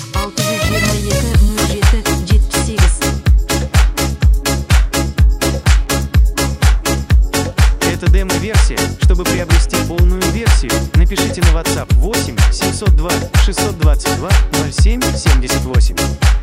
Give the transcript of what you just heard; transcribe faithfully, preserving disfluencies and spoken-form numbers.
алты жүз жиырма екі нөл жеті жетпіс сегіз. Это демо-версия. Чтобы приобрести полную версию, напишите на WhatsApp восемь семьсот два шестьсот двадцать два ноль семь семьдесят восемь.